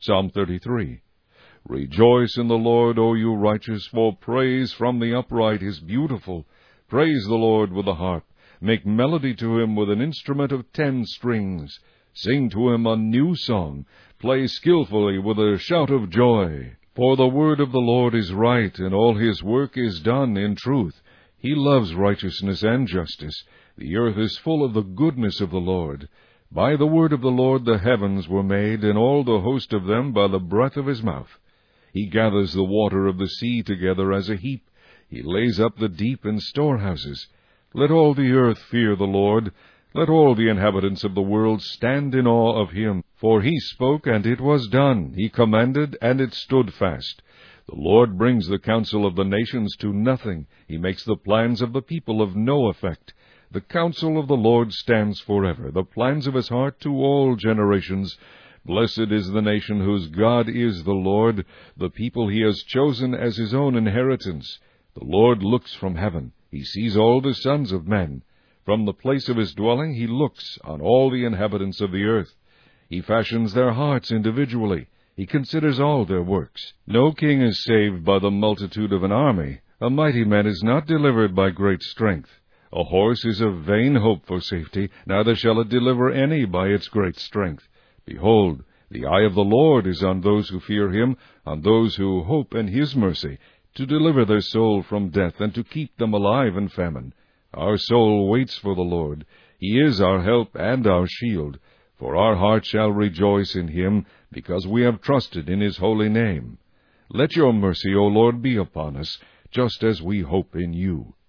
Psalm 33. Rejoice in the Lord, O you righteous, for praise from the upright is beautiful. Praise the Lord with the harp. Make melody to him with an instrument of 10 strings. Sing to him a new song. Play skillfully with a shout of joy. For the word of the Lord is right, and all his work is done in truth. He loves righteousness and justice. The earth is full of the goodness of the Lord. By the word of the Lord the heavens were made, and all the host of them by the breath of his mouth. He gathers the water of the sea together as a heap. He lays up the deep in storehouses. Let all the earth fear the Lord. Let all the inhabitants of the world stand in awe of him. For he spoke, and it was done. He commanded, and it stood fast. The Lord brings the counsel of the nations to nothing. He makes the plans of the people of no effect. The counsel of the Lord stands forever, the plans of his heart to all generations. Blessed is the nation whose God is the Lord, the people he has chosen as his own inheritance. The Lord looks from heaven. He sees all the sons of men. From the place of his dwelling he looks on all the inhabitants of the earth. He fashions their hearts individually. He considers all their works. No king is saved by the multitude of an army. A mighty man is not delivered by great strength. A horse is a vain hope for safety, neither shall it deliver any by its great strength. Behold, the eye of the Lord is on those who fear him, on those who hope in his mercy, to deliver their soul from death, and to keep them alive in famine. Our soul waits for the Lord. He is our help and our shield. For our heart shall rejoice in him, because we have trusted in his holy name. Let your mercy, O Lord, be upon us, just as we hope in you.